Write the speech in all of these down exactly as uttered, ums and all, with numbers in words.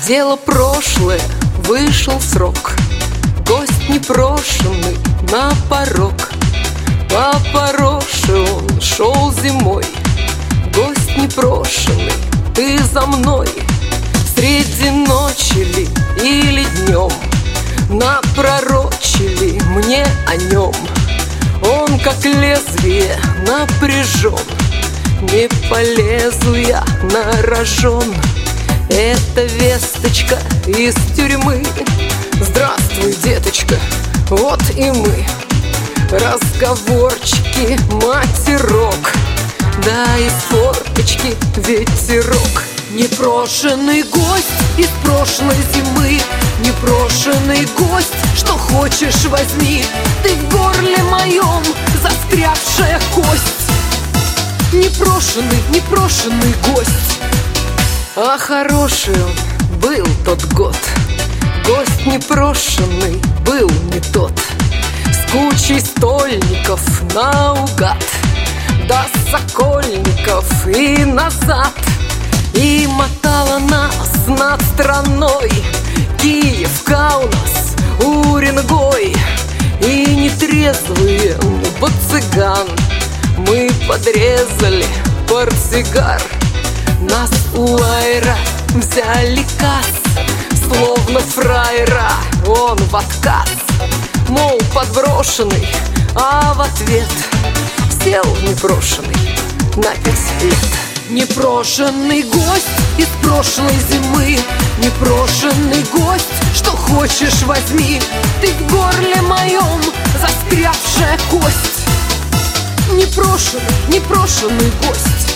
Дело прошлое, вышел срок. Гость непрошенный на порог. По пороше он шел зимой. Гость непрошенный, ты за мной. Среди ночи ли или днем напророчили мне о нем. Он как лезвие напряжен, не полезу я на рожон. Это весточка из тюрьмы. Здравствуй, деточка, вот и мы. Разговорчики, матерок, да из форточки ветерок. Непрошенный гость из прошлой зимы. Непрошенный гость, что хочешь возьми. Ты в горле моем застрявшая кость. Непрошенный, непрошенный гость. А хороший он был тот год. Гость непрошенный был не тот. С кучей стольников наугад до Сокольников и назад. И мотала нас над страной Киев, Каунас, Уренгой. И нетрезвые бацыган мы подрезали портсигар. Нас у аэра взяли касс, словно фраера он в отказ. Мол, подброшенный, а в ответ сел непрошенный на пять лет. Непрошенный гость из прошлой зимы. Непрошенный гость, что хочешь возьми. Ты в горле моем застрявшая кость. Непрошенный, непрошенный гость.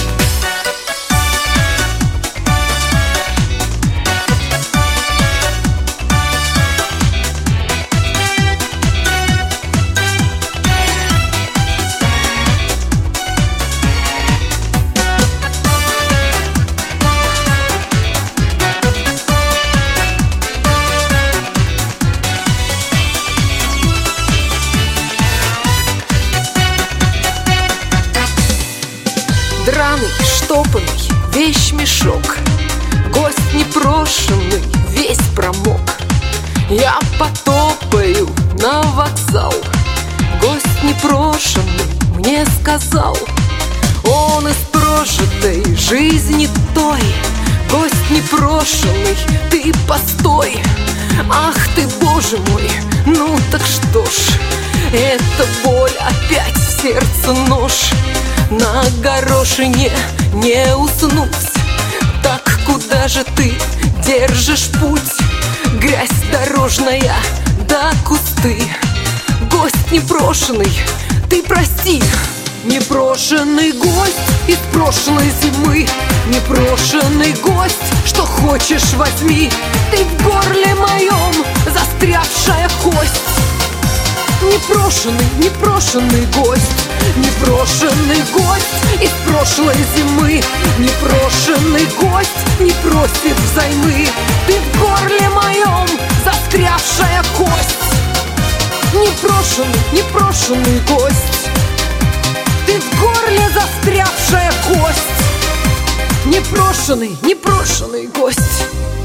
Драный, штопанный, вещмешок. Гость непрошенный, весь промок. Я потопаю на вокзал. Гость непрошенный мне сказал. Он из прожитой жизни той. Гость непрошенный, ты постой. Ах ты, боже мой, ну так что ж. Эта боль опять в сердце нож. На горошине не уснуть. Так куда же ты держишь путь? Грязь дорожная, да кусты. Гость непрошенный, ты прости. Непрошенный гость из прошлой зимы. Непрошенный гость, что хочешь возьми. Ты в горле моем застрявшая кость. Непрошенный, непрошенный гость. Непрошенный гость из прошлой зимы. Непрошенный гость не просит взаймы. Ты в горле моем застрявшая кость. Непрошенный, непрошенный гость. Ты в горле застрявшая кость. Непрошенный, непрошенный гость.